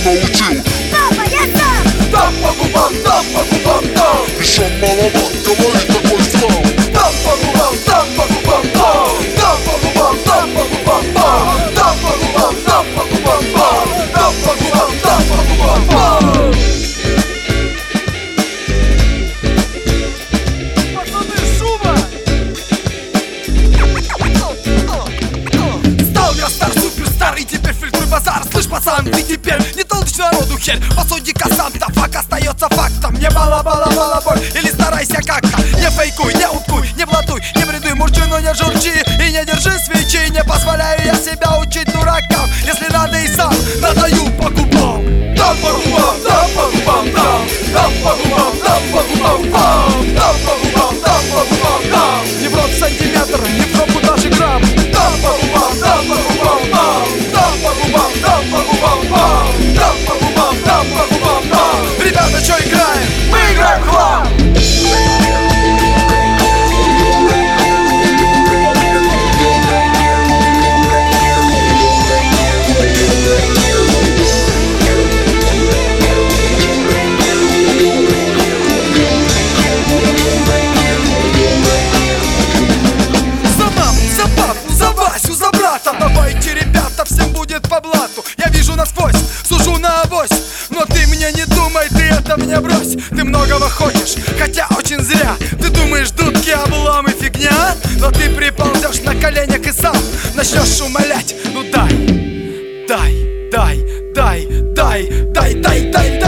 научил. Папа, я сам! Дам по губам, дам! Еще маловат, говорит такой слав. Дам по губам, дам! Дам по губам, дам! Дам по губам, дам! Дам по губам. Пацаны, шума! Стал я стар, суперстар, и теперь фильтруй базар. Слышь, пацан, ты теперь не толдычь народу херь. Посуди-ка сам-то, факт остается фактом. Не мало боль, или старайся как-то. Не фейкуй, не уткуй, не блатуй, не бредуй, мурчи, но не журчи. И не держи свечи, не позволяю я себя учить дуракам. Если надо и сам надаю по губам. Дам по губам, дам по губам, дам по губам, дам по губам, дам по губам, дам по губам, дам. Не в рот сантиметр, не в робу даже грамм. Дам по губам, дам по губам, дам по губам, дам по губам, дам по губам, дам по губам, дам. Ребята, что играем? Мы играем в хлам. Давайте, ребята, всем будет по блату. Я вижу насквозь, сужу на авось. Но ты мне не думай, ты это мне брось. Ты многого хочешь, хотя очень зря. Ты думаешь, дудки, обломы, фигня. Но ты приползешь на коленях и сам начнешь умолять. Ну дай, дай, дай, дай, дай, дай, дай, дай, дай.